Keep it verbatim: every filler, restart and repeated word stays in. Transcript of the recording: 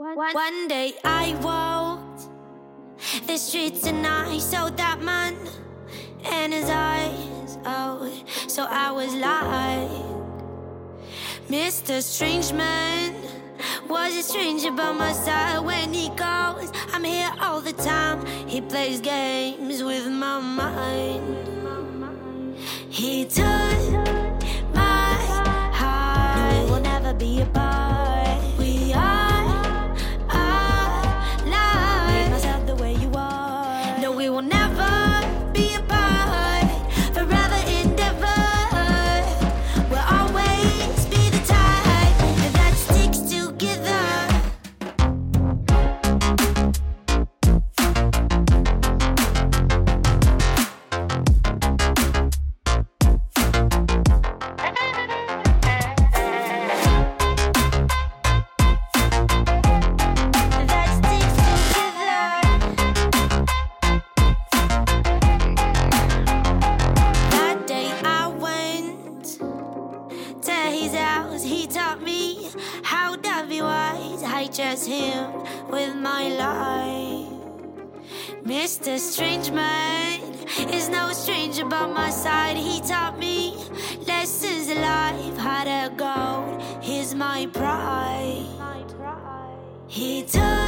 One day I walked the streets and I saw that man and his eyes, oh, so I was like, Mister Strange Man was a stranger by my side. When he goes, I'm here all the time. He plays games with my mind. He took my heart. No, we'll never be apart. We are alive. Make myself the way you are. No, we will never be apart. Forever endeavor. We'll always be the type that sticks together. Just him with my life. Mister Strange Man is no stranger by my side. He taught me lessons of life, how to go. Here's my pride. He took